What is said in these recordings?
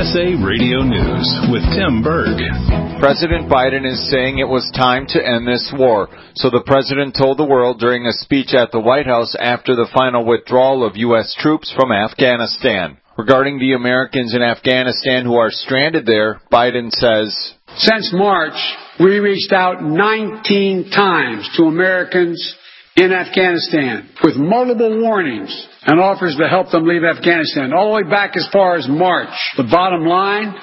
USA Radio News with Tim Berg. President Biden is saying it was time to end this war. So the president told the world during a speech at the White House after the final withdrawal of U.S. troops from Afghanistan. Regarding the Americans in Afghanistan who are stranded there, Biden says, "Since March, we reached out 19 times to Americans in Afghanistan with multiple warnings and offers to help them leave Afghanistan, all the way back as far as March. The bottom line,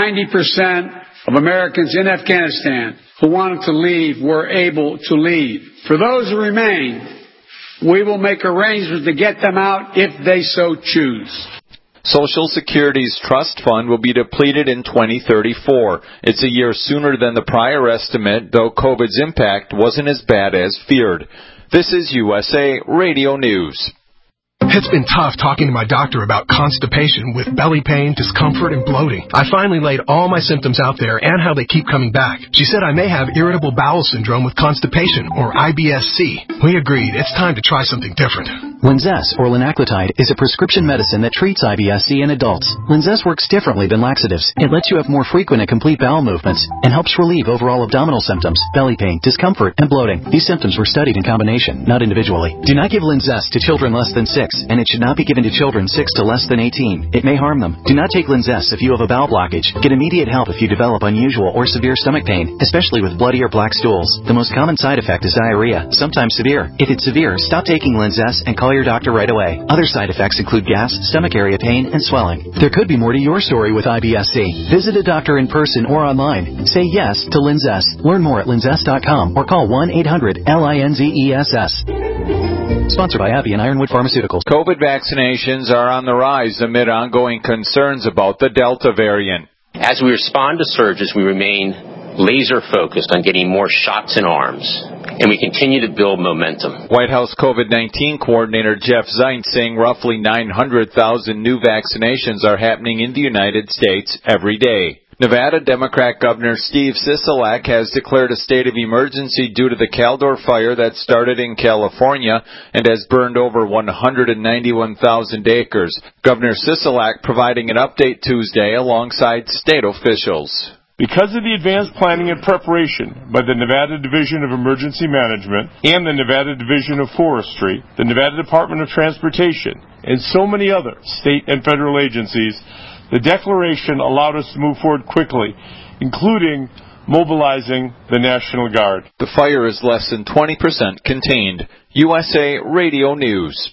90% of Americans in Afghanistan who wanted to leave were able to leave. For those who remain, we will make arrangements to get them out if they so choose." Social Security's trust fund will be depleted in 2034. It's a year sooner than the prior estimate, though COVID's impact wasn't as bad as feared. This is USA Radio News. It's been tough talking to my doctor about constipation with belly pain, discomfort, and bloating. I finally laid all my symptoms out there and how they keep coming back. She said I may have irritable bowel syndrome with constipation, or IBS-C. We agreed it's time to try something different. Linzess, or linaclotide, is a prescription medicine that treats IBS-C in adults. Linzess works differently than laxatives. It lets you have more frequent and complete bowel movements and helps relieve overall abdominal symptoms, belly pain, discomfort, and bloating. These symptoms were studied in combination, not individually. Do not give Linzess to children less than 6, and it should not be given to children 6 to less than 18. It may harm them. Do not take Linzess if you have a bowel blockage. Get immediate help if you develop unusual or severe stomach pain, especially with bloody or black stools. The most common side effect is diarrhea, sometimes severe. If it's severe, stop taking Linzess and call your doctor right away. Other side effects include gas, stomach area pain, and swelling. There could be more to your story with IBS-C. Visit a doctor in person or online. Say yes to Linzess. Learn more at linzess.com or call 1-800-LINZESS. Sponsored by AbbVie and Ironwood Pharmaceuticals. COVID vaccinations are on the rise amid ongoing concerns about the Delta variant. As we respond to surges, we remain laser-focused on getting more shots in arms, and we continue to build momentum. White House COVID-19 coordinator Jeff Zients saying roughly 900,000 new vaccinations are happening in the United States every day. Nevada Democrat Governor Steve Sisolak has declared a state of emergency due to the Caldor fire that started in California and has burned over 191,000 acres. Governor Sisolak providing an update Tuesday alongside state officials. Because of the advanced planning and preparation by the Nevada Division of Emergency Management and the Nevada Division of Forestry, the Nevada Department of Transportation, and so many other state and federal agencies, the declaration allowed us to move forward quickly, including mobilizing the National Guard. The fire is less than 20% contained. USA Radio News.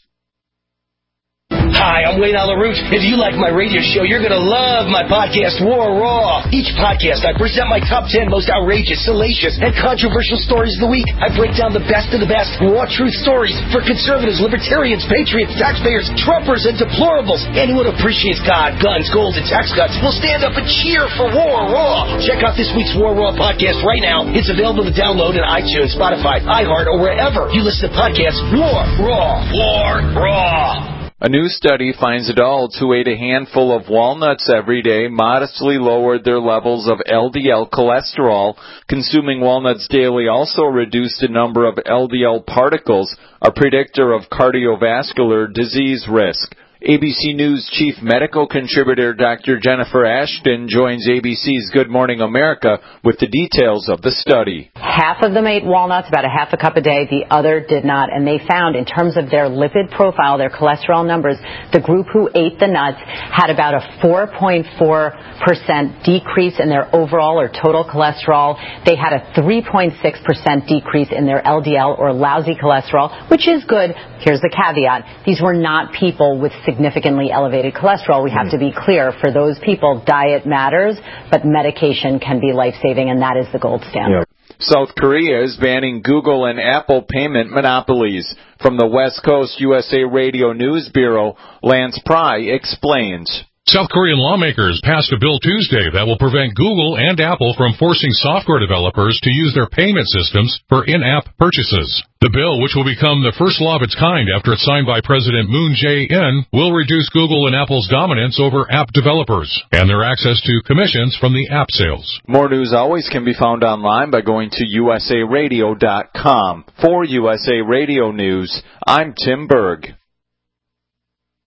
Hi, I'm Wayne Alaroot, and if you like my radio show, you're going to love my podcast, War Raw. Each podcast, I present my top 10 most outrageous, salacious, and controversial stories of the week. I break down the best of the best raw truth stories for conservatives, libertarians, patriots, taxpayers, Trumpers, and deplorables. Anyone who appreciates God, guns, gold, and tax cuts will stand up and cheer for War Raw. Check out this week's War Raw podcast right now. It's available to download in iTunes, Spotify, iHeart, or wherever you listen to podcasts. War Raw. War Raw. A new study finds adults who ate a handful of walnuts every day modestly lowered their levels of LDL cholesterol. Consuming walnuts daily also reduced the number of LDL particles, a predictor of cardiovascular disease risk. ABC News chief medical contributor Dr. Jennifer Ashton joins ABC's Good Morning America with the details of the study. Half of them ate walnuts, about a half a cup a day. The other did not. And they found, in terms of their lipid profile, their cholesterol numbers, the group who ate the nuts had about a 4.4% decrease in their overall or total cholesterol. They had a 3.6% decrease in their LDL or lousy cholesterol, which is good. Here's the caveat. These were not people with significantly elevated cholesterol. We have to be clear. For those people, diet matters, but medication can be life-saving, and that is the gold standard. Yep. South Korea is banning Google and Apple payment monopolies. From the West Coast USA Radio News Bureau, Lance Pry explains. South Korean lawmakers passed a bill Tuesday that will prevent Google and Apple from forcing software developers to use their payment systems for in-app purchases. The bill, which will become the first law of its kind after it's signed by President Moon Jae-in, will reduce Google and Apple's dominance over app developers and their access to commissions from the app sales. More news always can be found online by going to usaradio.com. For USA Radio News, I'm Tim Berg.